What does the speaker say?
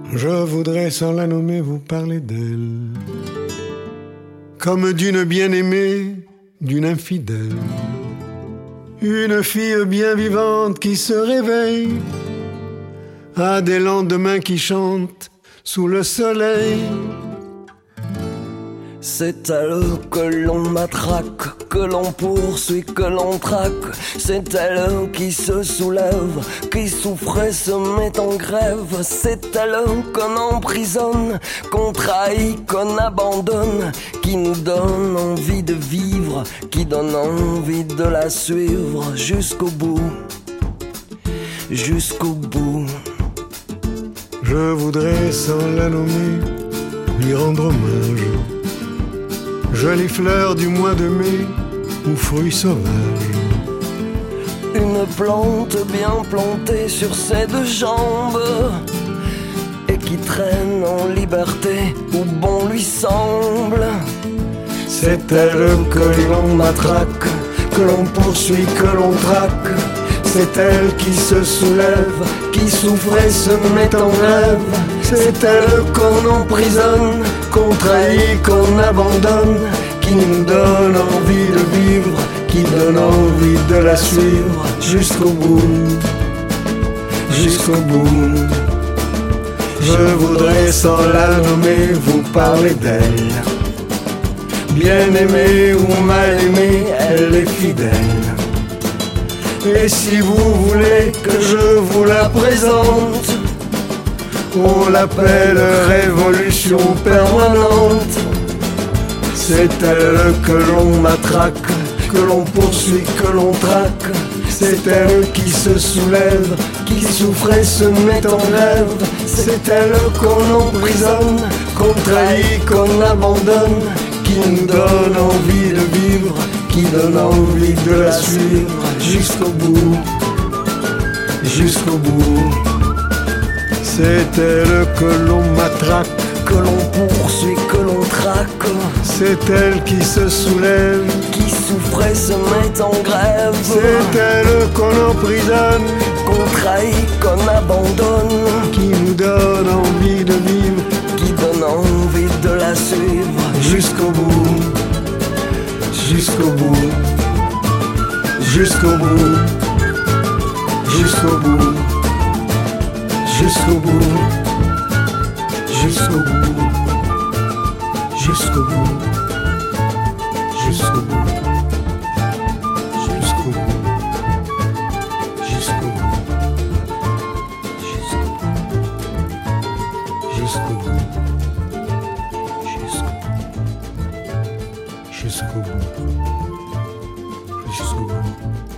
Je voudrais sans la nommer vous parler d'elle, comme d'une bien-aimée, d'une infidèle. Une fille bien vivante qui se réveille à des lendemains qui chantent sous le soleil. C'est elle que l'on matraque, que l'on poursuit, que l'on traque. C'est elle qui se soulève, qui souffre et se met en grève. C'est elle qu'on emprisonne, qu'on trahit, qu'on abandonne, qui nous donne envie de vivre, qui donne envie de la suivre jusqu'au bout, jusqu'au bout. Je voudrais sans la nommer lui rendre hommage, jolie fleur du mois de mai ou fruit sauvage. Une plante bien plantée sur ses deux jambes et qui traîne en liberté où bon lui semble. C'est elle que l'on matraque, que l'on poursuit, que l'on traque. C'est elle qui se soulève, qui souffre et se met en grève. C'est elle qu'on emprisonne, qu'on trahit, qu'on abandonne, qui nous donne envie de vivre, qui donne envie de la suivre jusqu'au bout, jusqu'au bout. Je voudrais sans la nommer vous parler d'elle. Bien aimée ou mal aimée, elle est fidèle. Et si vous voulez que je vous la présente, on l'appelle révolution permanente. C'est elle que l'on matraque, que l'on poursuit, que l'on traque. C'est elle qui se soulève, qui souffre et se met en grève. C'est elle qu'on emprisonne, qu'on trahit, qu'on abandonne, qui nous donne envie de vivre, qui donne envie de la suivre jusqu'au bout, jusqu'au bout. C'est elle que l'on matraque, que l'on poursuit, que l'on traque. C'est elle qui se soulève, qui souffre et se met en grève. C'est elle qu'on emprisonne, qu'on trahit, qu'on abandonne, qui nous donne envie de vivre, qui donne envie de la suivre jusqu'au bout, jusqu'au bout, jusqu'au bout, jusqu'au bout, jusqu'au bout, jusqu'au bout, jusqu'au bout, jusqu'au bout, jusqu'au bout, jusqu'au bout, jusqu'au bout, jusqu'au bout, jusqu'au bout, jusqu'au bout.